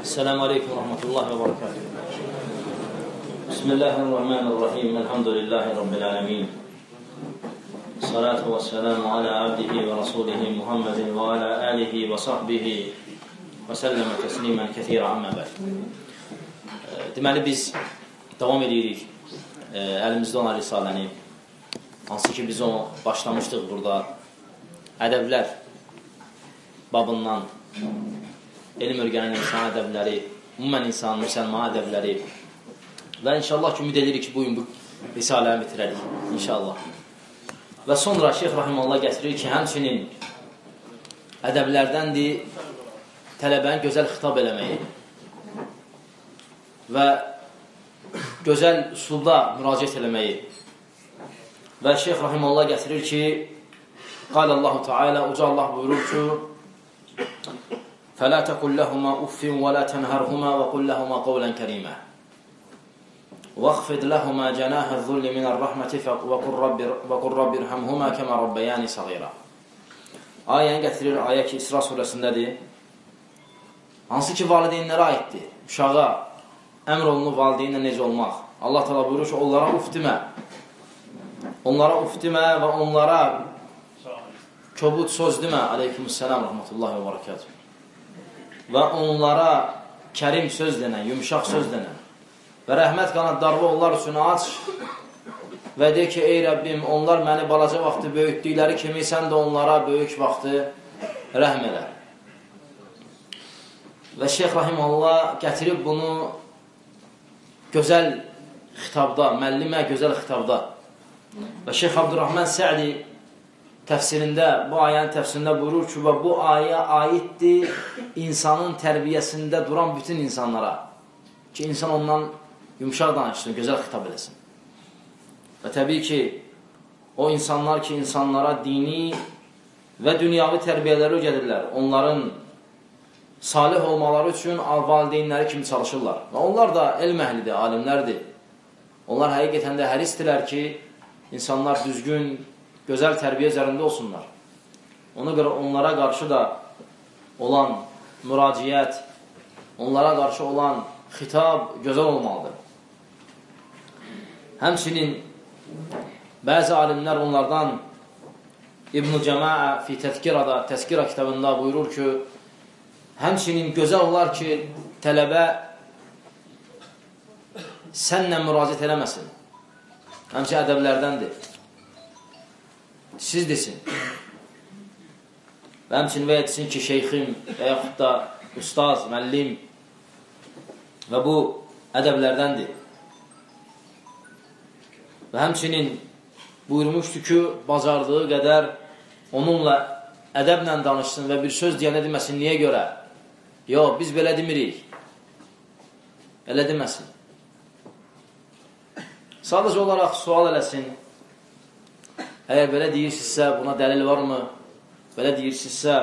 Esselamu Aleyküm ve Rahmetullahi ve Berekatuhu. Bismillahirrahmanirrahim. Elhamdülillahi Rabbil Alemin. Salatu ve selamu ala abdihi ve rasulihi Muhammedin ve ala alihi ve sahbihi və səlləmə təslimən kəthirə ammə bəd. Deməli, biz davam edirik əlimizdə olan risaləni. Hansı ki, biz onu başlamışdıq burada. Ədəblər babından elm örgənən insan ədəbləri, ümumən insan, müsəlman ədəbləri və inşallah ki, ümid edirik ki, bugün bu risaləni bitirərik, inşallah. Və sonra Şeyx Rahimallah gətirir ki, həmçinin ədəblərdəndir tələbənin gözəl xitab eləməyi və gözəl üsulda müraciət eləməyi. Və Şeyx Rahimallah gətirir ki, Qalallahu Teala, uca Allah buyurur ki, فَلَا تَقُلْ لَهُمَا أُفٍّ وَلَا تَنْهَرْهُمَا وَقُلْ لَهُمَا قَوْلًا كَرِيمًا وَاخْفِضْ لَهُمَا جَنَاحَ الذُّلِّ مِنَ الرَّحْمَةِ وَقُلْ رَبِّ ارْحَمْهُمَا كَمَا رَبَّيَانِ صَغِيرًا. Ayəni gətirir, ayə ki, İsra surəsindədir. Hansı ki, valideynlərə aiddir. Uşağa əmr olunur valideynlə necə olmaq. Allah təala buyurur ki, onlara uf demə. Onlara uf demə və onlara kobud söz demə. Aleykümüssəlam, rahmetullahi və barakatuhu. Və onlara kərim söz denən, yumuşaq söz denən və rəhmət qanadlarını onlar üçün aç və de ki, ey Rəbbim, onlar məni balaca vaxtı böyütdükləri kimi sən də onlara böyük vaxtı rəhm elə. Və Şeyx Rahimallah gətirib bunu gözəl xitabda, məllimə gözəl xitabda və Şeyx Abdurrahman Sə'di təfsirində, bu ayənin təfsirində buyurur ki, və bu ayə aiddir insanın tərbiyəsində duran bütün insanlara ki, insan ondan yumuşaq danışsın, gözəl xitab eləsin. Və təbii ki, o insanlar ki, insanlara dini və dünyavi tərbiyələri öyrədirlər, onların salih olmaları üçün valideynləri kimi çalışırlar. Və onlar da elm əhlidir, alimlərdir. Onlar həqiqətən də hərisdirlər ki, insanlar düzgün, gözəl tərbiyə üzərində olsunlar. Ona görə onlara qarşı da olan müraciət, onlara qarşı olan xitab gözəl olmalıdır. Həmçinin bəzi alimlər onlardan İbn-i Cəmaə fi Təzkirada, Təzkira kitabında buyurur ki, həmçinin gözəl olar ki, tələbə sənlə müraciət eləməsin. Həmçinin ədəblərdəndir. Siz desin. Və həmçinin və ya desin ki, şeyxim və yaxud da ustaz, məllim və bu ədəblərdəndir. Və həmçinin buyurmuşdur ki, bacardığı qədər onunla ədəblə danışsın və bir söz deyənə deməsin, niyə görə? Yox, biz belə demirik. Elə deməsin. Sadəcə olaraq sual eləsin. Əgər belə deyirsinizsə, buna dəlil varmı? Belə deyirsinizsə,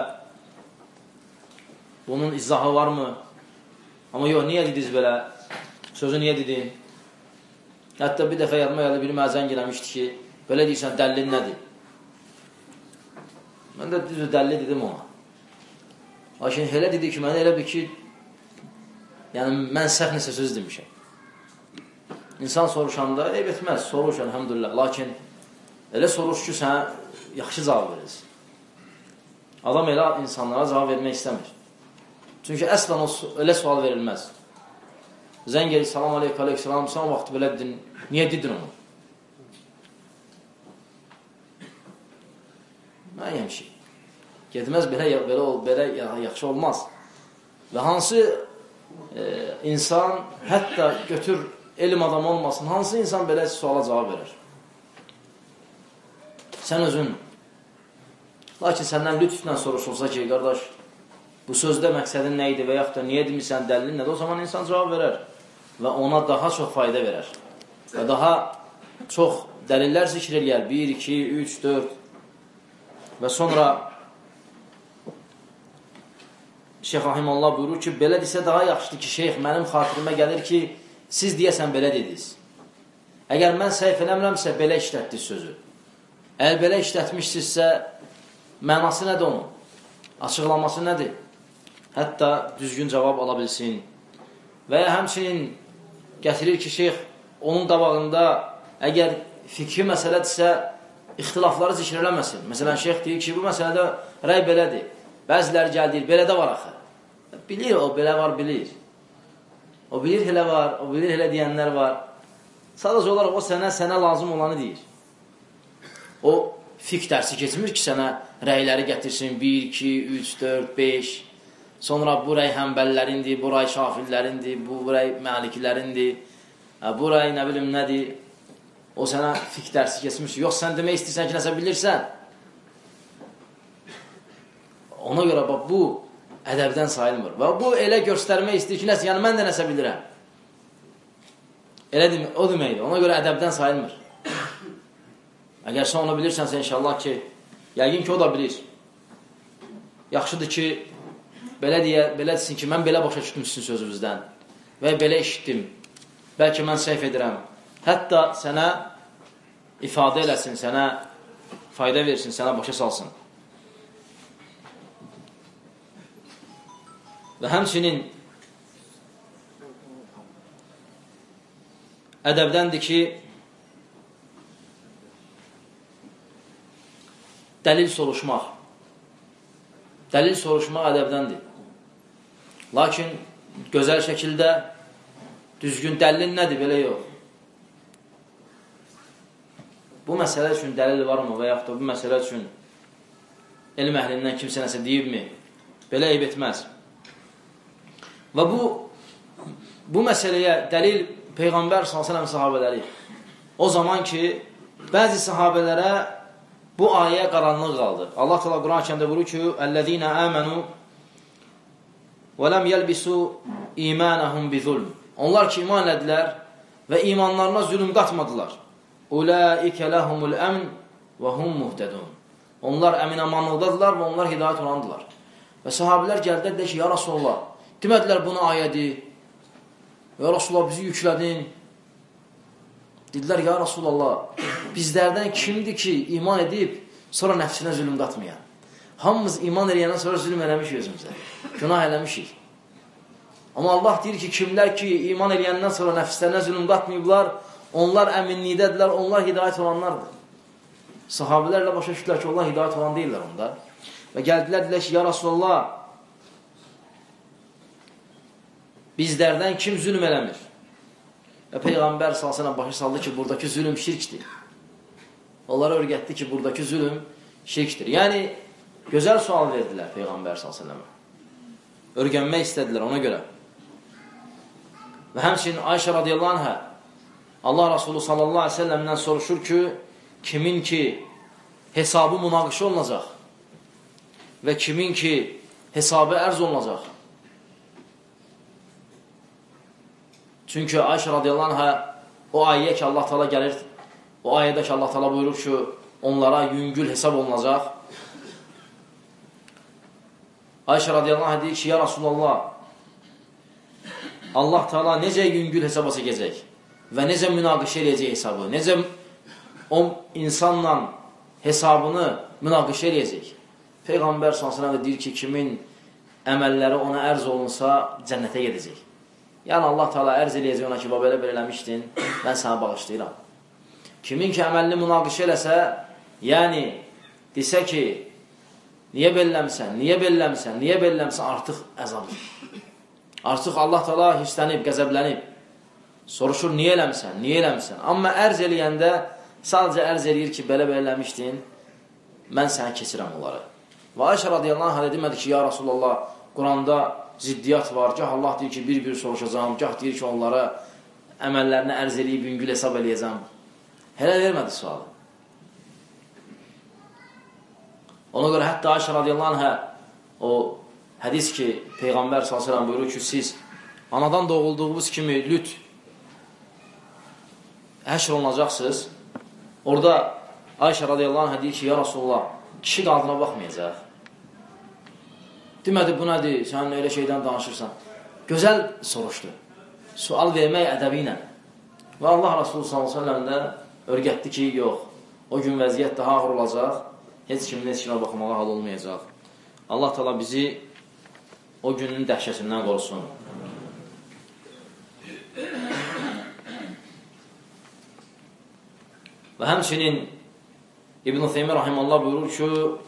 bunun izahı varmı? Amma yox, niyə dediniz belə? Sözü niyə dedin? Hətta bir dəfə yadıma gəldi, biri məzən eləmişdi ki, belə deyirsən, dəlilin nədir? Mən də düzdür, dəlil dedim ona. Lakin elə dedi ki, mənə elə bir ki, yəni mən səhv nəsə söz demişəm. İnsan soruşanda, eyb etməz, soruş, əlhamdülillah. Lakin elə soruş ki, sənə yaxşı cavab verirsin. Adam elə insanlara cavab vermək istəmir. Çünki əslən elə sual verilməz. Zəng gəlir, salam aleykum, aleyhissalam, sən o vaxt belə dedin, niyə dedin onu? Mən yemişik. Gedməz, belə yaxşı olmaz. Və hansı insan, hətta götür elm adamı olmasın, hansı insan belə suala cavab verir? Sən özün. Lakin səndən lütflə soruşulsa ki, qardaş, bu sözdə məqsədin nə idi və yaxud da niyə demirsən, dəlilin nədir? O zaman insan cavab verər və ona daha çox fayda verər və daha çox dəlillər zikr eləyər. 1, 2, 3, 4 və sonra Şeyx Rahimallah buyurur ki, belə desə daha yaxşıdır ki, şeyx, mənim xatirimə gəlir ki, siz deyəsən belə dediniz. Əgər mən səhv eləmirəmsə, belə işlətdiniz sözü. Əgər belə işlətmişsinizsə, mənası nədir onun? Açıqlaması nədir? Hətta düzgün cavab ala bilsin Və ya həmçinin gətirir ki, şeyx onun qabağında əgər fikri məsələdirsə, ixtilafları zikr eləməsin. Məsələn, şeyx deyir ki, bu məsələdə rəy belədir. Bəziləri gəldir, belə də var axı. Bilir, o belə var, bilir. O bilir, elə var, o bilir, elə deyənlər var. Sadəcə olaraq o sənə lazım olanı deyir. O fiqh dərsi keçmir ki, sənə rəyləri gətirsin 1, 2, 3, 4, 5. Sonra bu rəy həmbəllərindir, bu rəy şafirlərindir, bu rəy məliklərindir, bu rəy nə bilim nədir. O sənə fiqh dərsi keçmiş. Yox, sən demək istəyirsən ki, nəsə bilirsən. Ona görə bax, bu ədəbdən sayılmır. Və bu elə göstərmək istəyir ki, nəsə, yəni mən də nəsə bilirəm. Elə o deməkdir. Ona görə ədəbdən sayılmır. Əgər sən onu bilirsənsə, inşallah ki, yəqin ki, o da bilir. Yaxşıdır ki, belə desin ki, mən belə başa düşdüm sizin sözünüzdən və belə eşitdim. Bəlkə mən səhv edirəm. Hətta sənə ifadə eləsin, sənə fayda versin, sənə başa salsın. Və həmçinin ədəbdəndir ki, dəlil soruşmaq. Dəlil soruşmaq ədəbdəndir. Lakin gözəl şəkildə düzgün dəlil nədir, belə yox. Bu məsələ üçün dəlil varmı və yaxud da bu məsələ üçün elm əhlindən kimsə nəsə deyibmi? Belə eyb etməz. Və bu məsələyə dəlil Peyğəmbər s.ə.v sahabələri. O zaman ki, bəzi sahabələrə bu ayə qaranlıq qaldı. Allah təala Quran-ı Kərimdə buyurur ki: "Ellezina amanu və lam yelbisu imanahum bizulm." Onlar ki iman etdilər və imanlarına zülm qatmadılar. "Ulaika lahumul amn və hum muhtedun." Onlar əmin-amanlıqdadılar və onlar hidayət olandılar. Və sahabelər gəldilər ki, ya Rasulullah, demədilər bunu ayədir. Ya Rasulullah, bizi yüklədin. Dedilər, ya Rasulullah, bizlərdən kimdir ki, iman edib, sonra nəfsinə zülm qatmayan? Hamımız iman edəndən sonra zülm eləmişik özümüzə. Günah eləmişik. Amma Allah deyir ki, kimlər ki, iman edəndən sonra nəfslərine zülm qatmayıblar, onlar əminlikdədirlər, onlar hidayət olanlardır. Sahabələrlə başa düşdülər ki, onlar hidayət olan deyirlər onda. Və gəldilər, dedilər ki, ya Rasulullah, bizlərdən kim zülm eləmir? Və Peyğəmbər s.ə.v başa saldı ki, buradakı zülm şirkdir. Onlara öyrətdi ki, buradakı zülm şirkdir. Yəni, gözəl sual verdilər Peyğəmbər s.ə.və. Örgənmək istədilər ona görə. Və həmçinin Ayşə radiyallahu anhə Allah Rasulü sallallahu aleyhi ve sellemdən soruşur ki, kimin ki hesabı münaqişə olunacaq və kimin ki hesabı ərz olunacaq. Çünki Ayşə radiyallahu anhə o ayəyə ki Allah Teala gəlir, o ayədə ki Allah Teala buyurur ki onlara yüngül hesab olunacaq. Ayşə radiyallahu anhə deyir ki ya Rasulullah, Allah Teala necə yüngül hesaba çəkəcək və necə münaqişə eləyəcək hesabı, necə o insanla hesabını münaqişə eləyəcək. Peyğəmbər s.ə.v deyir ki, kimin əməlləri ona ərz olunsa cənnətə gedəcək. Yəni Allah Teala ərz eləyəcək ona ki, belə eləmişdin, mən sənə bağışlayıram. Kimin ki əməlini münaqişə eləsə, yəni desə ki, niyə belləmsən, artıq əzabdır. Artıq Allah Teala hirslənib, qəzəblənib, soruşur, niyə eləmsən? Amma ərz eləyəndə sadəcə ərz eləyir ki, belə eləmişdin, mən sənə keçirəm onları. Və Ayşə radiyallahu anh demədi ki, ya Rasulullah, Quranda ziddiyyat var, gah Allah deyir ki, bir-bir soruşacağım, gah deyir ki, onlara əməllərini ərz eləyib, yüngül hesab eləyəcəm. Hələ vermədi sualı. Ona görə hətta Ayşə radiyallahu anhə o hədis ki, Peyğəmbər s.ə.v buyurur ki, siz anadan doğulduğunuz kimi lüt həşr olunacaqsınız. Orada Ayşə radiyallahu anhə deyir ki, ya Rasulullah, kişi qaldına baxmayacaq. Demədi, bu nədir, sən elə şeydən danışırsan. Gözəl soruşdu. Sual vermək ədəbi ilə. Və Allah Rasulü s.ə.v də örgətdi ki, yox, o gün vəziyyət daha ağır olacaq, heç kimin heç kimə baxmağa hal olmayacaq. Allah Teala bizi o günün dəhşəsindən qorusun. Və həmçinin İbn-i Teymiyyə rahimehullah buyurur ki,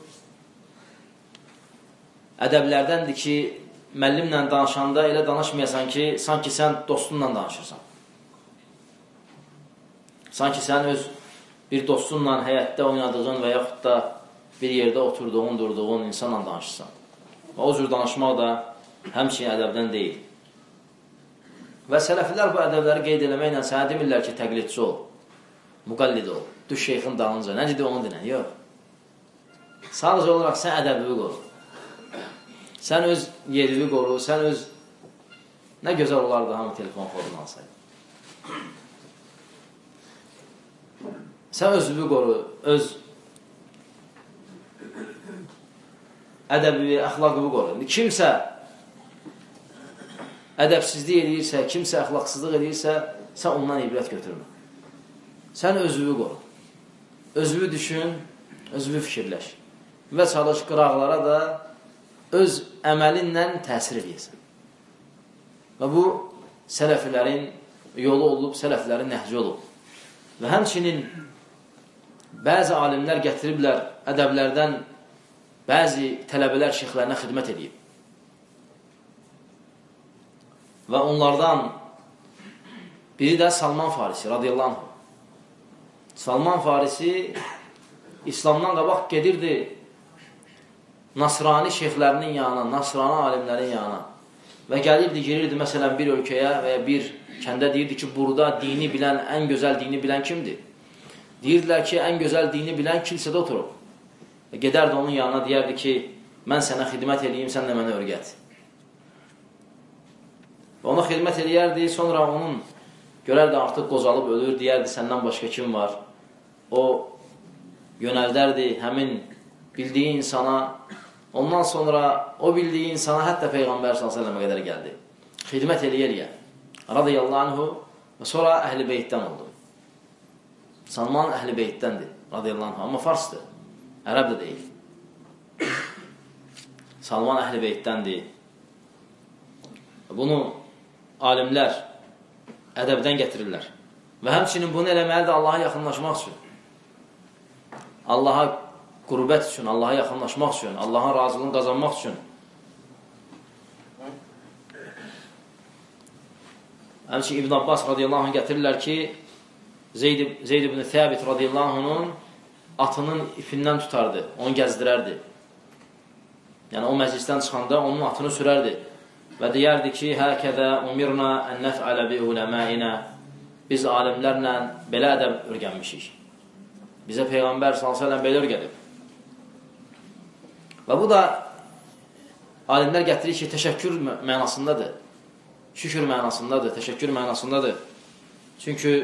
ədəblərdəndir ki, müəllimlə danışanda elə danışmayasan ki, sanki sən dostunla danışırsan. Sanki sən öz bir dostunla həyətdə oynadığın və yaxud da bir yerdə oturduğun, durduğun insanla danışırsan. Və o cür danışmaq da həmçinin ədəbdən deyil. Və sələflər bu ədəbləri qeyd eləməklə sənə demirlər ki, təqlidçi ol, müqəllid ol, düş şeyxin dalınca, necə de onu dinən, yox. Sadəcə olaraq sən ədəbivi qoru. Sən öz yerivi qoru, sən öz... Nə gözəl olardı hamı telefon forunu alsaydı. Sən özünü qoru, öz ədəbivi, əxlaqıvi qoru. Kimsə ədəbsizlik edirsə, kimsə əxlaqsızlıq edirsə, sən ondan ibrət götürmə. Sən özünü qoru. Özünü düşün, özünü fikirləş. Və çalış qıraqlara da öz əməlinlə təsir edəsən. Və bu, sələflərin yolu olub, sələflərin nəhci olub. Və həmçinin bəzi alimlər gətiriblər, ədəblərdən bəzi tələbələr şeyxlərinə xidmət edib. Və onlardan biri də Salman Farisi, radiyallahu anh. Salman Farisi İslamdan qabaq gedirdi Nasrani şeyxlərinin yanına, Nasrani alimlərin yanına və gəlirdi, girirdi məsələn bir ölkəyə və ya bir kəndə deyirdi ki, burada dini bilən, ən gözəl dini bilən kimdir? Deyirdilər ki, ən gözəl dini bilən kilsədə oturub. Gedərdi onun yanına, deyərdi ki, mən sənə xidmət edeyim, sən də mənə örgət. Və ona xidmət edərdi, sonra onun görərdi artıq qozalıb ölür, deyərdi, səndən başqa kim var? O yönəldərdi həmin bildiyi insana, ondan sonra o bildiyi insana hətta Peyğəmbər s.ə.və qədər gəldi. Xidmət eləyər, radiyallahu anhu, və sonra əhl-i beytdən oldu. Salman əhl-i beytdəndir, radiyallahu anhu, amma farsdır, ərəb də deyil. Salman əhl-i beytdəndir. Bunu alimlər ədəbdən gətirirlər. Və həmçinin bunu eləməlidir Allaha yaxınlaşmaq üçün. Allaha qürbət üçün, Allaha yaxınlaşmaq üçün, Allahın razılığını qazanmaq üçün. Həmçinin İbn Abbas radiyallahu anh gətirirlər ki, Zeyd ibn Thəbit radiyallahu anh'ın atının ipindən tutardı, onu gəzdirərdi. Yəni o məclisdən çıxanda onun atını sürərdi. Və deyərdi ki, həkədə umirna ən nəf'alə bi uləməyinə, biz alimlərlə belə ədəb örgənmişik. Bizə Peyğəmbər s.ə.v belə örgədib. Və bu da alimlər gətirir ki, təşəkkür mənasındadır. Şükür mənasındadır, təşəkkür mənasındadır. Çünki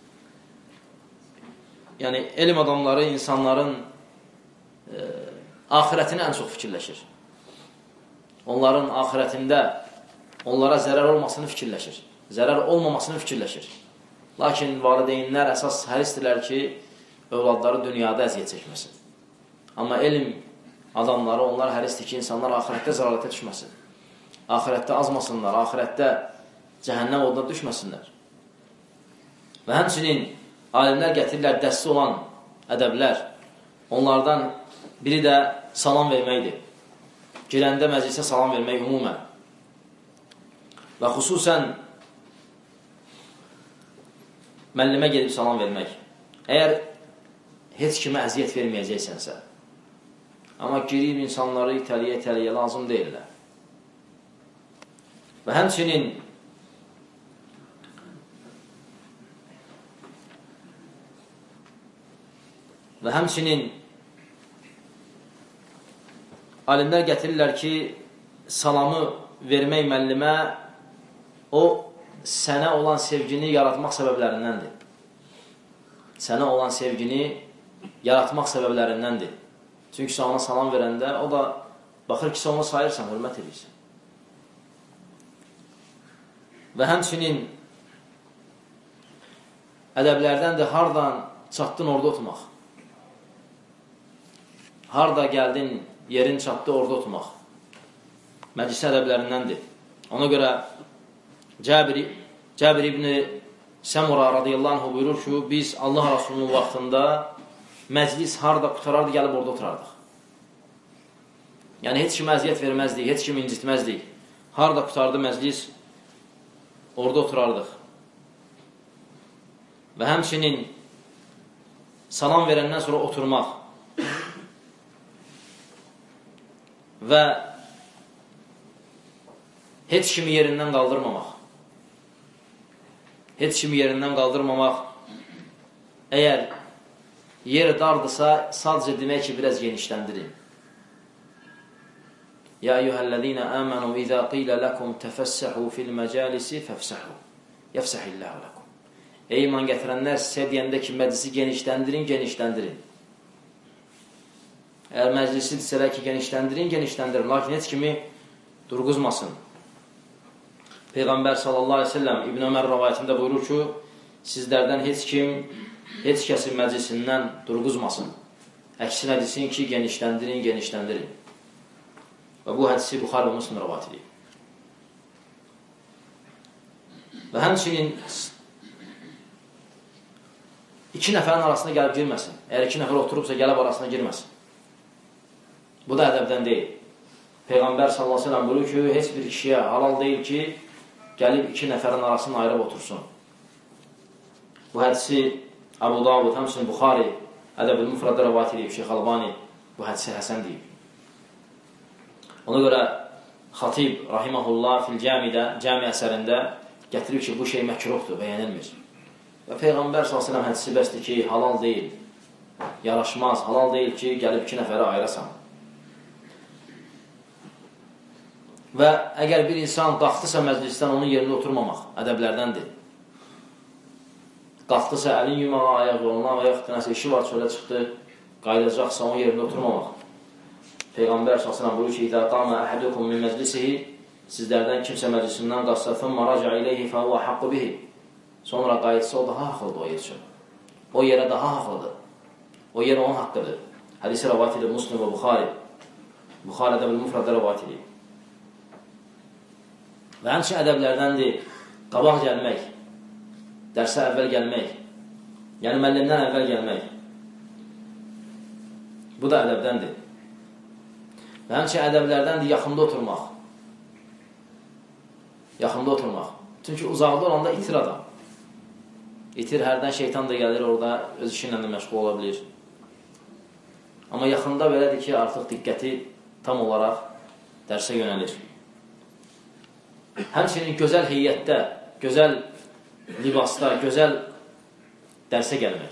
yəni, elm adamları insanların axirətini ən çox fikirləşir. Onların axirətində onlara zərər olmasını fikirləşir. Zərər olmamasını fikirləşir. Lakin valideynlər əsas hərisdirlər ki, övladları dünyada əziyyət çəkməsin. Amma elm adamları, onlar hərisdir ki, insanlar axirətdə zəlalətə düşməsin. Axirətdə azmasınlar, axirətdə cəhənnəm oduna düşməsinlər. Və həmçinin alimlər gətirirlər dəsti olan ədəblər. Onlardan biri də salam verməkdir. Girəndə məclisə salam vermək ümumən. Və xüsusən müəllimə gedib salam vermək. Əgər heç kimə əziyyət verməyəcəksənsə, amma girib insanları itəliyə lazım deyirlər. Və həmçinin alimlər gətirirlər ki, salamı vermək müəllimə o sənə olan sevgini yaratmaq səbəblərindəndir. Sənə olan sevgini yaratmaq səbəblərindəndir. Çünki sən ona salam verəndə o da baxır ki, sən onu sayırsan, hörmət edirsən. Və həmçinin ədəblərdəndir hardan çatdın orada oturmaq. Harda gəldin, yerin çatdı orada oturmaq. Məclis ədəblərindəndir. Ona görə Cəbir ibn Səmura radiyallahu anh buyurur ki, biz Allah Rasulunun vaxtında məclis harada qutarardı, gəlib orada oturardıq. Yəni, heç kim əziyyət verməzdik, heç kim incitməzdik. Harada qutardı məclis, orada oturardıq. Və həmçinin salam verəndən sonra oturmaq və heç kimi yerindən qaldırmamaq. Heç kimi yerindən qaldırmamaq. Əgər yer dardısa, sadəcə demək ki, biraz genişləndirin. Ya eyyuhəl-ləzīnə əmənu izə qilə ləkum təfəssəhu fil-məcəlisi fəfsəhu. Yəfsəhilləhu ləkum. Ey iman gətirənlər, sizə deyəndə ki, məclisi genişləndirin, genişləndirin. Əgər məclisi desələr ki, genişləndirin, genişləndirin. Lakin heç kimi durğuzmasın. Peyğəmbər sallallahu aleyhi ve sellem İbn Ömər rəvayətində buyurur ki, sizlərdən heç kəsin məclisindən durğuzmasın. Əksinə desin ki, genişləndirin, genişləndirin. Və bu hədisi Buxari və Müslim rəvayət edir. Və həmçinin iki nəfərin arasına gəlib girməsin. Əgər iki nəfər oturubsa, gəlib arasına girməsin. Bu da ədəbdən deyil. Peyğəmbər sallallahu aleyhi ve sellem buyurur ki, heç bir kişiyə halal deyil ki, gəlib iki nəfərin arasını ayırıb otursun. Bu hədisi Abu Davud, həmçinin Buxari, Ədəb-ül Müfrəddə rəvayət edib, Şeyx Albani bu hədisi həsən deyib. Ona görə Xatib, rahiməhullah, cami əsərində gətirib ki, bu şey məkruhdur, bəyənilmir. Və Peyğəmbər s.ə.v hədisi bəsdir ki, halal deyil, yaraşmaz, halal deyil ki, gəlib iki nəfəri ayırasan. Və əgər bir insan qalxdısa məclisdən onun yerində oturmamaq ədəblərdəndir. Qalxdısa əlin yumağa, ayaq yoluna və yaxud nəsə işi var, çölə çıxdı, qayıdacaqsa onun yerində oturmamaq. Peyğəmbər s.ə.v buyurur ki, İdə qamə əhədukum min məclisihi, sizlərdən kimsə məclisindən qalsa, thumma raca ileyhi fəhuva haqqu bihi. Sonra qayıtsa o daha haqlıdır o yer üçün. O yerə daha haqlıdır. O yer onun haqqıdır. Hədisi rəvayət edir Müslim və Buxari. Buxari Ədəb-ül Müfrəddə rəvayət edir. Və həmçin ədəblərdəndir qabaq gəlmək, dərsə əvvəl gəlmək, yəni müəllimdən əvvəl gəlmək. Bu da ədəbdəndir. Və həmçin ədəblərdəndir yaxında oturmaq. Yaxında oturmaq. Çünki uzaqda olanda itir adam. İtir, hərdən şeytan da gəlir, orada öz işinlə də məşğul ola bilir. Amma yaxında belədir ki, artıq diqqəti tam olaraq dərsə yönəlir. Həmçinin gözəl heyətdə, gözəl libasda, gözəl dərsə gəlmək.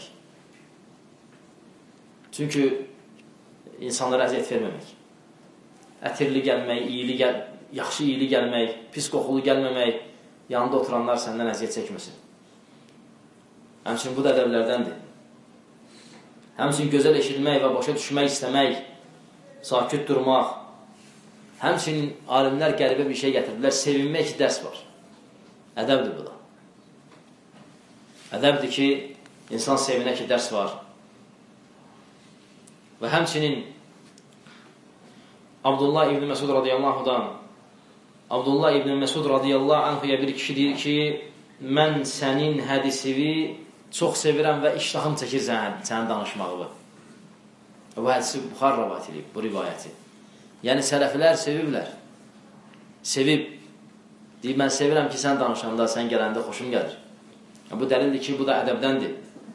Çünki insanlara əziyyət verməmək. Ətirli gəlmək, yaxşı iyili gəlmək, pis qoxulu gəlməmək, yanında oturanlar səndən əziyyət çəkməsin. Həmçinin bu da ədəblərdəndir. Həmçinin gözəl eşitmək və başa düşmək istəmək, sakit durmaq. Həmçinin alimlər qəribə bir şey gətirdilər, sevinmək ki, dərs var. Ədəbdir bu da. Ədəbdir ki, insan sevinə ki, dərs var. Və həmçinin Abdullah ibn Məsud radiyallahu anhuya bir kişi deyir ki, mən sənin hədisini çox sevirəm və iştahım çəkir sənin danışmağı. Bu hədisi Buxar rəvat edib, bu rivayəti. Yəni, sələflər seviblər. Sevib. Deyib, mən sevirəm ki, sən danışanda, sən gələndə xoşum gəlir. Bu dəlildir ki, bu da ədəbdəndir.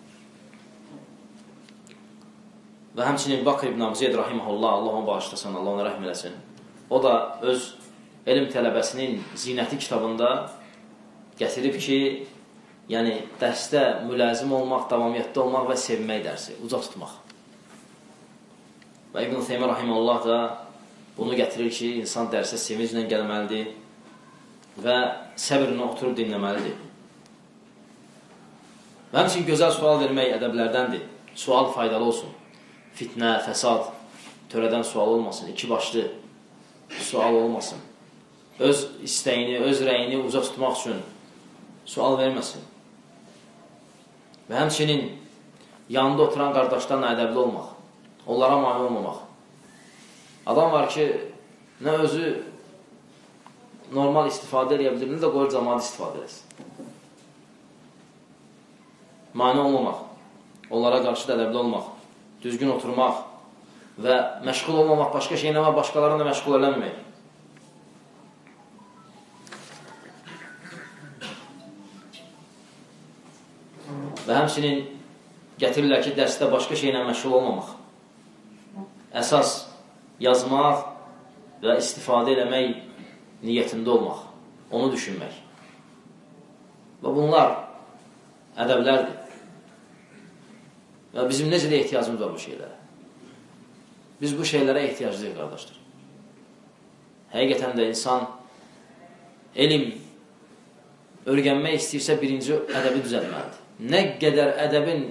Və həmçinin Bakr ibn Abi Zeyd rahiməhullah, Allah onu bağışlasın, Allah ona rəhm eləsin. O da öz elm tələbəsinin zinəti kitabında gətirib ki, yəni dərsdə mülazim olmaq, davamiyyətdə olmaq və sevmək dərsi, uca tutmaq. Və İbn Teymiyyə rahiməhullah da bunu gətirir ki, insan dərsə sevinclə gəlməlidir və səbirlə oturub dinləməlidir. Və həmçinin gözəl sual vermək ədəblərdəndir. Sual faydalı olsun. Fitnə, fəsad, törədən sual olmasın, iki başlı sual olmasın. Öz istəyini, öz rəyini uca tutmaq üçün sual verməsin. Və həmçinin yanında oturan qardaşlarla ədəbli olmaq, onlara mani olmamaq. Adam var ki, nə özü normal istifadə edə bilir, nə də qoyur cəmaat istifadə edesin. mane olmamaq, onlara qarşı da ədəbli olmaq, düzgün oturmaq və məşğul olmamaq, başqa şeylə və başqalarını da məşğul eləməmək. Və həmçinin gətirirlər ki, dərsdə başqa şeylə məşğul olmamaq. Əsas yazmaq və istifadə eləmək niyyətində olmaq, onu düşünmək. Və bunlar ədəblərdir. Və bizim necə də ehtiyacımız var bu şeylərə? Biz bu şeylərə ehtiyaclıyıq, qardaşlar. Həqiqətən də insan elm öyrənmək istəyirsə birinci ədəbi düzəlməlidir. Nə qədər ədəbin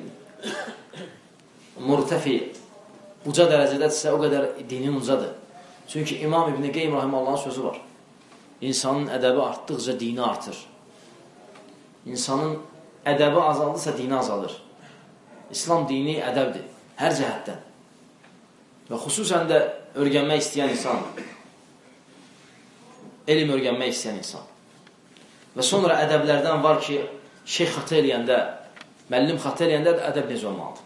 murtəfi uca dərəcədədirsə, o qədər dinin ucadır. Çünki İmam İbn Qeym Rahiməllahın sözü var. İnsanın ədəbi artdıqca dini artır. İnsanın ədəbi azaldısa dini azalır. İslam dini ədəbdir, hər cəhətdən. Və xüsusən də öyrənmək istəyən insan, elm öyrənmək istəyən insan. Və sonra ədəblərdən var ki, şeyx xata eləyəndə, müəllim xata eləyəndə ədəb necə olmalıdır?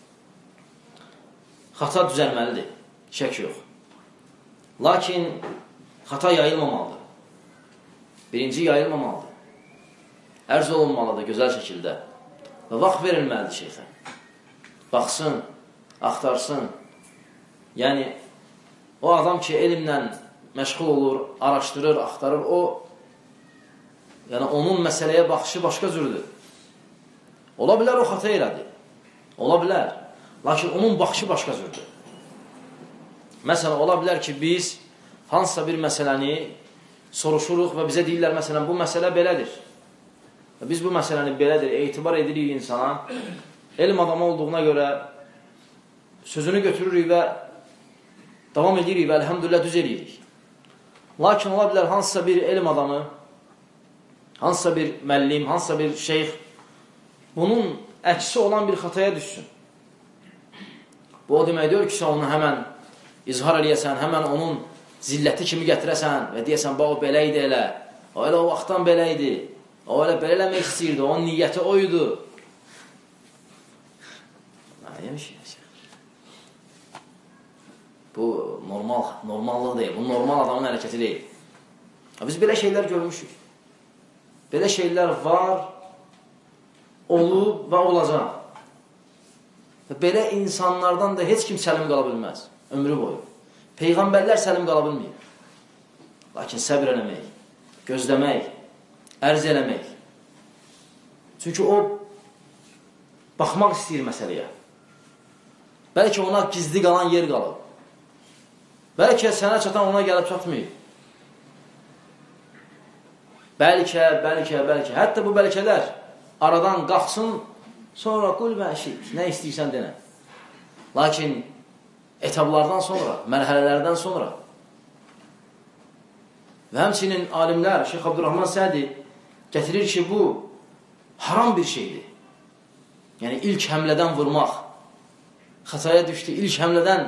Xata düzəlməlidir, şək yox. Lakin xata yayılmamalıdır. Birinci yayılmamalıdır. Ərz olunmalıdır gözəl şəkildə. Və vaxt verilməlidir şeyxə. Baxsın, axtarsın. Yəni, o adam ki, elmlə məşğul olur, araşdırır, axtarır, yəni onun məsələyə baxışı başqa cürdür. Ola bilər o xata elədi. Ola bilər. Lakin onun baxışı başqa cürdür. Məsələn, ola bilər ki, biz hansısa bir məsələni soruşuruq və bizə deyirlər, məsələn, bu məsələ belədir. Və biz bu məsələni belədir, etibar edirik insana. Elm adamı olduğuna görə sözünü götürürük və davam edirik və əlhəmdülillah düz edirik. Lakin ola bilər hansısa bir elm adamı, hansısa bir müəllim, hansısa bir şeyx bunun əksi olan bir xataya düşsün. Bu o demək deyir ki, sən onu həmən izhar eləyəsən, həmən onun zilləti kimi gətirəsən və deyəsən, bax o belə idi elə, o elə o vaxtdan belə idi, o elə belə eləmək istəyirdi, onun niyyəti oydu. Bu normallıq deyil, bu normal adamın hərəkəti deyil. Biz belə şeylər görmüşük. Belə şeylər var, olub və olacaq. Və belə insanlardan da heç kim səlim qala bilməz, ömrü boyu. Peyğəmbərlər səlim qala bilməyir. Lakin səbr eləmək, gözləmək, ərz eləmək. Çünki o baxmaq istəyir məsələyə. Bəlkə ona gizli qalan yer qalıb. Bəlkə sənə çatan ona gəlib çatmayıb. Bəlkə. Hətta bu bəlkələr aradan qalxsın, sonra qul və əşid, nə istəyirsən denə. Lakin etablardan sonra, mərhələlərdən sonra və həmçinin alimlər, Şeyx Abdurrahman Sədi gətirir ki, bu haram bir şeydir. Yəni, ilk həmlədən vurmaq, xataya düşdü, ilk həmlədən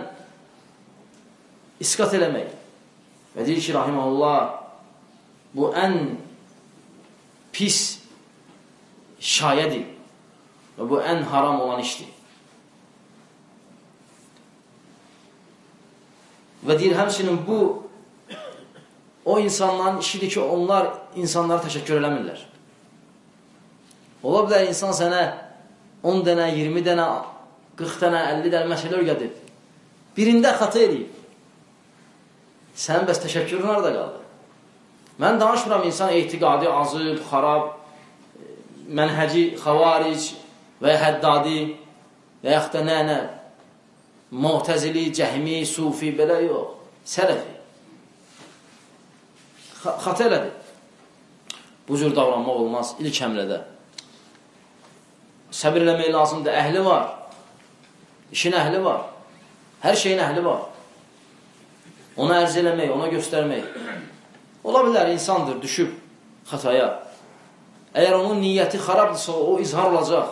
isqat eləmək. Və deyir ki, rahiməhullah, bu ən pis şayədir və bu ən haram olan işdir. Və deyir, həmçinin bu o insanların işidir ki, onlar insanlara təşəkkür eləmirlər. Ola bilər insan sənə 10 dənə, 20 dənə, 40 dənə, 50 dənə məsələ öyrədib. Birində xata edib. Sənin bəs təşəkkürün harada qaldı? Mən danışmıram insan etiqadi, azıb, xarab, mənhəci, xavaric və ya həddadi və yaxud da nə, mu'təzili, cəhmi, sufi, belə yox, sələfi. Xata elədi. Bu cür davranmaq olmaz ilk həmlədə. Səbir eləmək lazımdır, əhli var, işin əhli var, hər şeyin əhli var. Ona ərz eləmək, ona göstərmək. Ola bilər, insandır, düşüb xataya. Əgər onun niyyəti xarabdırsa, o izhar olacaq.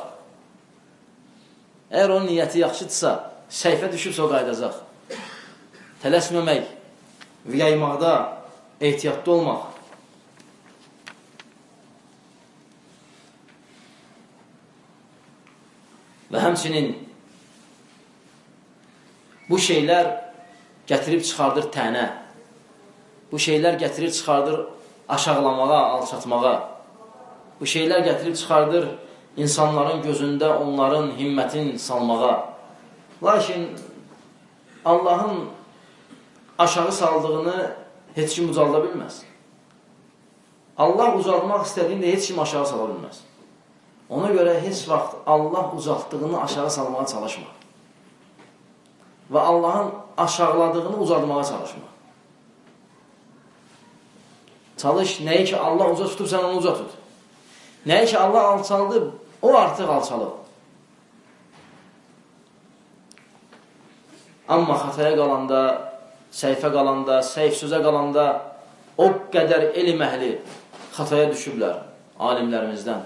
Əgər onun niyyəti yaxşıdırsa, səhifə düşübsə, o qaydacaq. Tələsməmək, yaymaqda ehtiyatlı olmaq. Və həmçinin bu şeylər gətirib çıxardır tənə. Bu şeylər gətirib çıxardır aşağılamağa, alçatmağa. Bu şeylər gətirib çıxardır insanların gözündə onların himmətin salmağa. Lakin Allahın aşağı saldığını heç kim ucalda bilməz. Allah ucaldmaq istədiyində heç kim aşağı sala bilməz. Ona görə heç vaxt Allah ucaltdığını aşağı salmağa çalışma. Və Allahın aşağıladığını ucaldmağa çalışma. Çalış, nəyi ki Allah uca tutub, sən onu uca tut. Nəyi ki Allah alçaldı, o artıq alçalıb. Amma xataya qalanda, səhifə qalanda, səhif sözə qalanda o qədər elm əhli xataya düşüblər alimlərimizdən.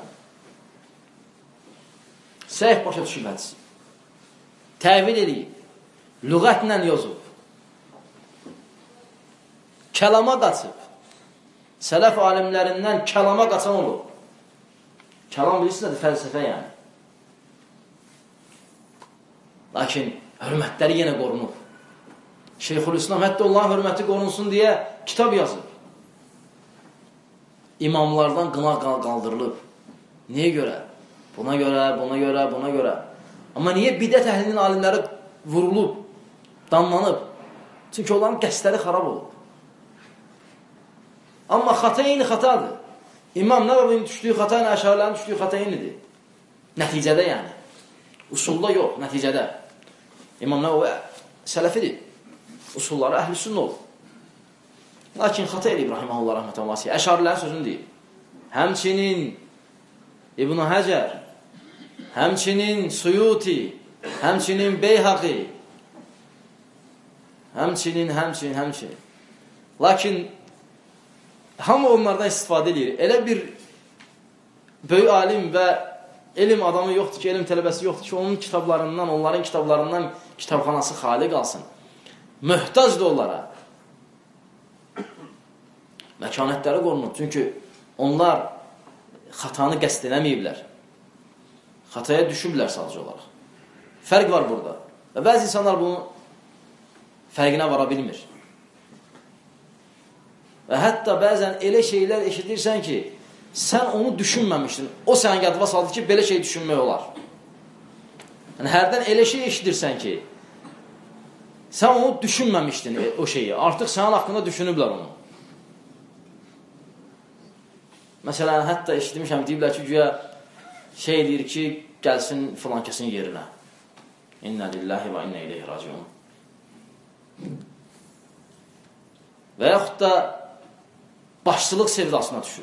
Səhif başa düşüb hədisi. Təvil edib. Lüğətlə yazıb. Kəlama qaçıb. Sələf alimlərindən kəlama qaçan olur. Kəlam bilirsiniz nədir? Fəlsəfə yəni. Lakin hörmətləri yenə qorunur. Şeyxülislam hətta Allahın hörməti qorunsun deyə kitab yazır. İmamlardan qına qaldırılıb. Niyə görə? Buna görə, buna görə, buna görə. Amma niyə bidət əhlinin alimləri vurulub, damlanıb? Çünki onların qəsdləri xarab olub. Amma xata eyni xatadır. İmam Nəvavinin düşdüyü xata ilə əşarilərin düşdüyü xata eynidir. Nəticədə yəni. Usulda yox, nəticədə. İmam Nəvavi sələfidir. Usulları əhl-i sünnə olur. Lakin xata eləyib rahiməhullah rəhmətən vasiyə. Əşarilərin sözünü deyib. Həmçinin İbn Həcər, həmçinin Suyuti, həmçinin Beyhaqi, həmçinin. Lakin hamı onlardan istifadə edir. Elə bir böyük alim və elm adamı yoxdur ki, elm tələbəsi yoxdur ki, onun kitablarından, onların kitablarından kitabxanası xali qalsın. Möhtacdır onlara. Məkanətləri qorunur. Çünki onlar xatanı qəsd eləməyiblər. Xataya düşüblər sadəcə olaraq. Fərq var burada. Və bəzi insanlar bunu fərqinə vara bilmir. Və hətta bəzən elə şeylər eşidirsən ki, sən onu düşünməmişdin. O sənə yadıma saldı ki, belə şey düşünmək olar. Yəni, hərdən elə şey eşidirsən ki, sən onu düşünməmişdin o şeyi. Artıq sənin haqqında düşünüblər onu. Məsələn, hətta eşitmişəm, deyiblər ki, güya şey deyir ki, gəlsin filan kəsin yerinə. İnnə lillahi və innə ileyhi raciun. Və yaxud da başçılıq sevdasına düşür.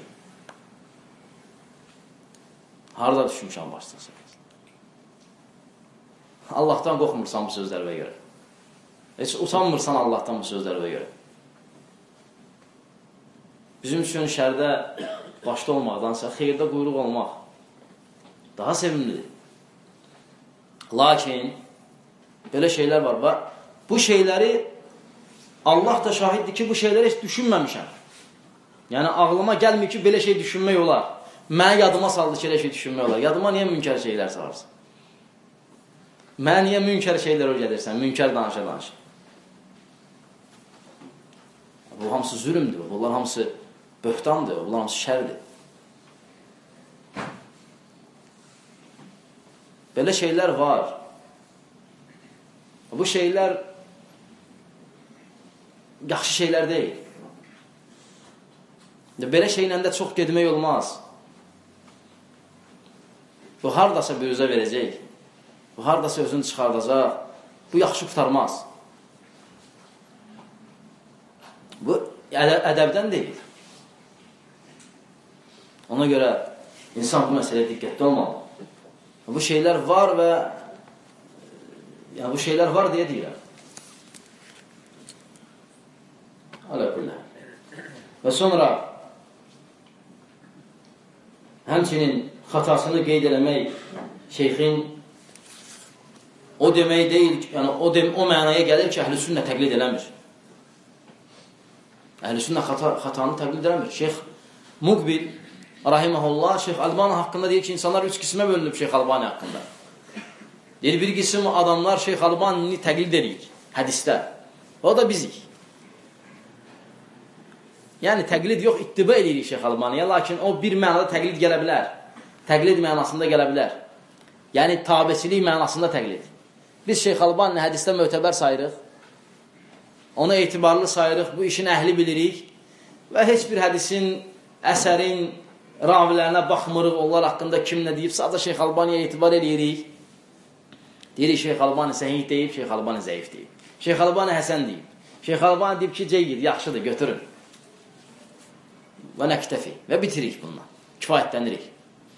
Harada düşmüşəm başçılıq sevdasına? Allahdan qorxmursan bu sözlərə görə. Heç utanmırsan Allahdan bu sözlərə görə. Bizim üçün şərdə başda olmaqdansa, xeyirdə quyruq olmaq daha sevimlidir. Lakin, belə şeylər var. Bu şeyləri Allah da şahiddir ki, bu şeyləri heç düşünməmişəm. Yəni, ağlıma gəlmir ki, belə şey düşünmək olar. Mənə yadıma saldı ki, elə şey düşünmək olar. Yadıma niyə münkər şeylər salarsın? Mənə niyə münkər şeylər öyrədirsən? Münkər danışa. Bu hamısı zülümdür. Bunlar hamısı böhtandır. Bunlar hamısı şərdir. Belə şeylər var. Bu şeylər yaxşı şeylər deyil. Belə şeylə də çox gedmək olmaz. Bu haradasa bir üzə verəcək. Bu haradasa özünü çıxardacaq. Bu yaxşı qutarmaz. Bu ədəbdən deyil. Ona görə insan bu məsələyə diqqətli olmalı. Bu şeylər var və yəni bu şeylər var deyə deyirəm. Aləkullə. Və sonra həmçinin xatasını qeyd eləmək şeyxin o demək deyil ki, yəni o mənaya gəlir ki, əhl-i sünnə təqlid eləmir. Əhl-i sünnə xatanı təqlid eləmir. Şeyx Muqbil rahiməhullah Şeyx Albani haqqında deyir ki, insanlar 3 qismə bölünüb Şeyx Albani haqqında. Deyir, bir qism adamlar Şeyx Albanini təqlid edir hədisdə. O da bizik. Yəni, təqlid yox, ittiba edirik Şeyx Albaniyə, lakin o bir mənada təqlid gələ bilər. Təqlid mənasında gələ bilər. Yəni, tabiçilik mənasında təqlid. Biz Şeyx Albanini hədisdə mötəbər sayırıq, ona etibarlı sayırıq, bu işin əhli bilirik və heç bir hədisin, əsərin ravilərinə baxmırıq, onlar haqqında kim nə deyib, sadəcə Şeyx Albaniyə etibar edirik. Deyirik, Şeyx Albani səhih deyib, Şeyx Albani zəif deyib. Şeyx Albani həsən deyib. Şeyx Albani deyib ki, ceyyid, yaxşıdır, götürün. Və nəktəfi. Və bitirik bununla. Kifayətlənirik.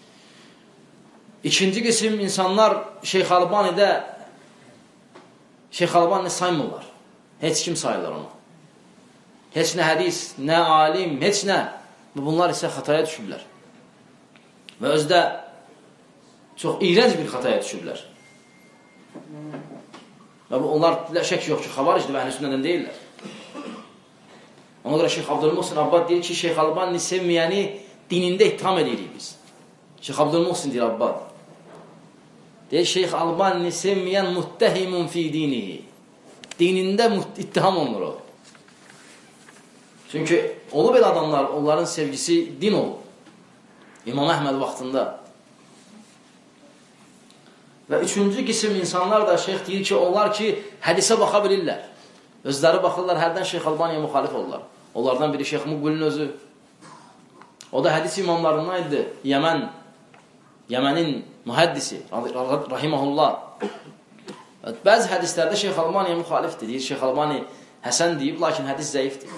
İkinci qism insanlar Şeyx Albani'də Şeyx Albani saymırlar. Heç kim sayırlar onu. Heç nə hədis, nə alim, heç nə. Bunlar isə xataya düşüblər. Və özdə çox iyrənc bir xataya düşüblər. Və onlar şək yox ki, xavaricdir və əhlüsünnədən deyirlər. Ona görə Şeyx Abdülmuhsin Abbad deyir ki, Şeyx Albani sevməyəni dinində ittiham edirik biz. Şeyx Abdülmuhsin deyir Abbad. Deyir, Şeyx Albani sevməyən muttəhimun fi dinihi. Dinində ittiham olunur o. Çünki olub elə adamlar, onların sevgisi din olub. İmam Əhməd vaxtında. Və üçüncü qism insanlar da şeyx deyir ki, onlar ki, hədisə baxa bilirlər. Özləri baxırlar, hərdən Şeyx Albaniyə müxalif olurlar. Onlardan biri Şeyx Muqbilin özü. O da hədis imamlarından idi. Yəmənin mühəddisi, rahiməhullah. Bəzi hədislərdə Şeyx Albaniyə müxalifdir. Deyir, Şeyx Albani həsən deyib, lakin hədis zəifdir.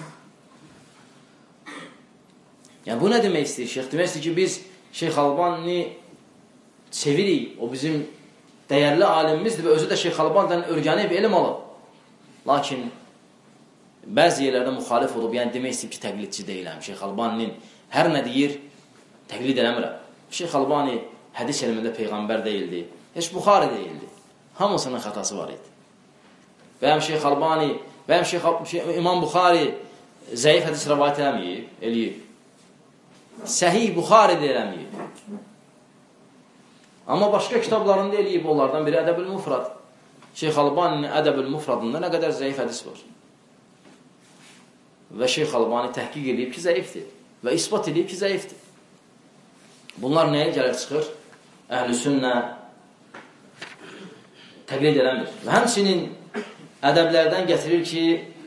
Yəni, bu nə demək istəyir Şeyx? Demək istəyir ki, biz Şeyx Albani sevirik. O bizim dəyərli alimimizdir və özü də Şeyx Albanidən örgənib, elm alıb. Lakin bəzi yerlərdə müxalif olub, yəni demək istəyir ki, təqlidçi deyiləm. Şeyx Albaninin hər nə deyir, təqlid eləmirəm. Şeyx Albani hədis elmində peyğəmbər deyildi. Heç Buxari deyildi. Hamısının xatası var idi. Və həm Şeyx Albani, və həm İmam Buxari zəif hədis rəvayət eləyib. Səhih Buxari də eləməyib. Amma başqa kitablarında eləyib, onlardan biri Ədəb-ül Mufrad. Şeyx Albaninin Ədəb-ül Mufradında nə qədər zəif hədis var. Və Şeyx Albani təhqiq edib ki, zəifdir. Və isbat edib ki, zəifdir. Bunlar nəyə gəlir çıxır? Əhl-i sünnə təqlid eləmir. Və həmçinin ədəblərdən gətirir ki,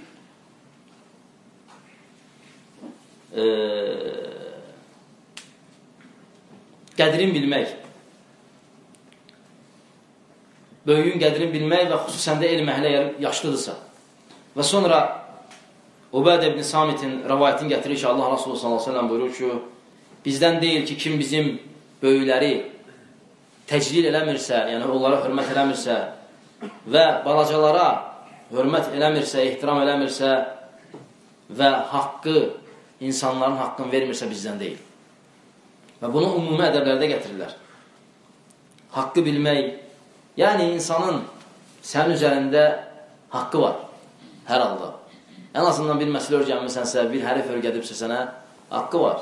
qədrin bilmək, böyüyün qədrin bilmək və xüsusən də elm əhli yaşlıdırsa. Və sonra Ubədə ibn Samitin rəvayətini gətirir ki, Allah Rasulü s.ə.v buyurur ki, bizdən deyil ki, kim bizim böyükləri təclil eləmirsə, yəni onlara hörmət eləmirsə və balacalara hörmət eləmirsə, ehtiram eləmirsə və haqqı, insanların haqqını vermirsə bizdən deyil. Və bunu ümumi ədəblərdə gətirirlər. Haqqı bilmək, yəni insanın sənin üzərində haqqı var, hər halda. Ən azından bir məsələ örgənmisənsə, bir hərif örgədibsə sənə haqqı var.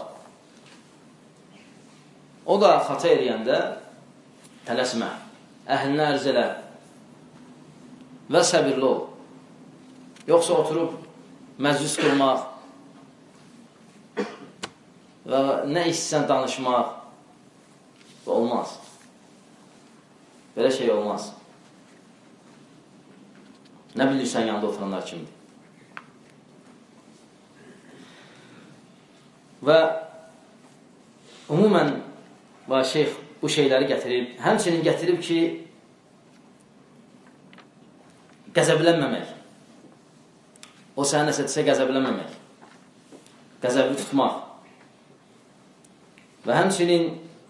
O da xata eləyəndə tələsmə, əhlinə ərz elə və səbirli ol. Yoxsa oturub məclis qurmaq və nə istəsən danışmaq olmaz. Belə şey olmaz. Nə bilirsən yanında oturanlar kimdir? Və ümumən şeyx bu şeyləri gətirib, həmçinin gətirib ki, qəzəblənməmək. O sənə nəsə desə qəzəblənməmək. Qəzəbli tutmaq. Və həmçinin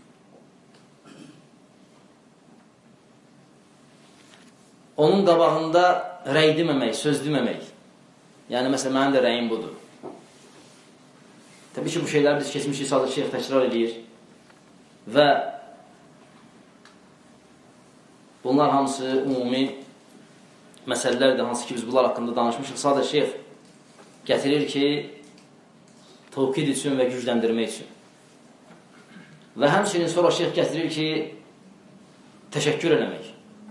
onun qabağında rəy deməmək, söz deməmək. Yəni, məsələn, mənim də rəyim budur. Təbii ki, bu şeyləri biz keçmişik, sadəcə şeyx təkrar edir. Və bunlar hamısı ümumi məsələlərdir, hansı ki, biz bunlar haqqında danışmışıq. Sadəcə şeyx gətirir ki, tövkid üçün və gücləndirmək üçün. Və həmçinin sonra şeyx gətirir ki, təşəkkür eləmək.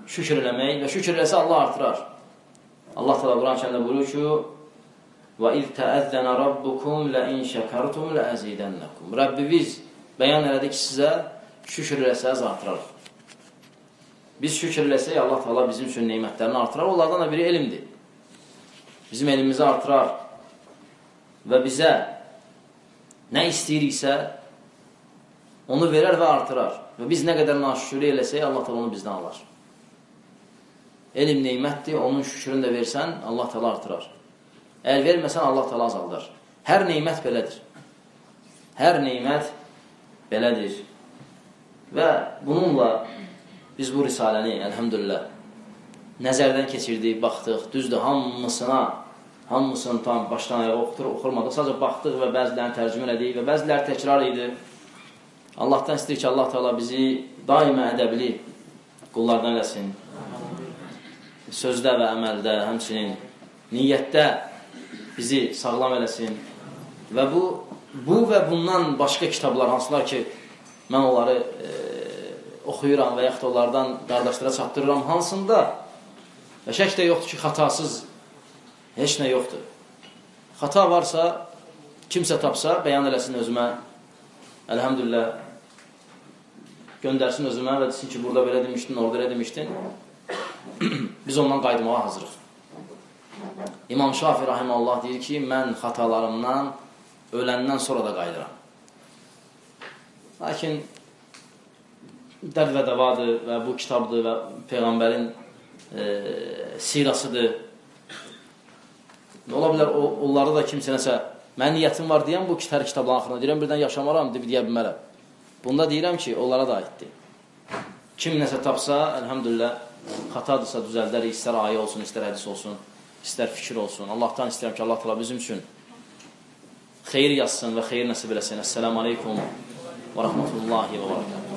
şükür eləmək və şükür eləsə Allah artırar. Allah təala Quran-Kərimdə buyurur ki: "Və iz təəzzənə rabbukum la in şəkertum la azidannakum." Rəbbimiz bəyan elədi ki, sizə şükür eləsəz artırar. Biz şükür eləsək, Allah təala bizim üçün nemətlərini artırar. Onlardan da biri elmdir. Bizim elmimizi artırar və bizə nə istəyiriksə onu verər və artırar. Və biz nə qədər naşükürlük eləsək, Allah təala onu bizdən alar. Elm neymətdir, onun şükrünü də versən, Allah təala artırar. Əgər verməsən, Allah təala azaldar. Hər neymət belədir. Hər neymət belədir. Və bununla biz bu risaləni, əlhəmdülillah, nəzərdən keçirdik, baxdıq. Düzdür, hamısını tam başdan ayağa oxurmadıq. Sadəcə baxdıq və bəzilərini tərcümə elədik və bəziləri təkrar idi. Allahdan istəyir ki, Allah təala bizi daima ədəbli qullardan eləsin. Sözdə və əməldə, həmçinin niyyətdə bizi sağlam eləsin. Və bu və bundan başqa kitablar, hansılar ki, mən onları oxuyuram və yaxud onlardan qardaşlara çatdırıram, hansında və şək də yoxdur ki, xatasız heç nə yoxdur. Xata varsa, kimsə tapsa, bəyan eləsin özümə, əlhəmdülillah, göndərsin özümə və desin ki, burada belə demişdin, orada elə demişdin. Biz ondan qayıtmağa hazırıq. İmam Şafi rahimehullah deyir ki, mən xatalarımdan öləndən sonra da qayıdıram. Lakin dərd və dəvadır və bu kitabdır və Peyğəmbərin sirasıdır. Ola bilər, onları da kimsə nəsə, mən niyyətim var deyəm bu kitabların axırında. Deyirəm, birdən yaşamaram, deyə bilmərəm. Bunda deyirəm ki, onlara da aiddir. Kim nəsə tapsa, əlhəmdülillah, xatadırsa düzəldərik, istər ayə olsun, istər hədis olsun, istər fikir olsun. Allahdan istəyirəm ki, Allah təala bizim üçün xeyir yazsın və xeyir nəsib eləsin. Əssəlamu aleykum və rəhmətullahi və bərəkətuhu.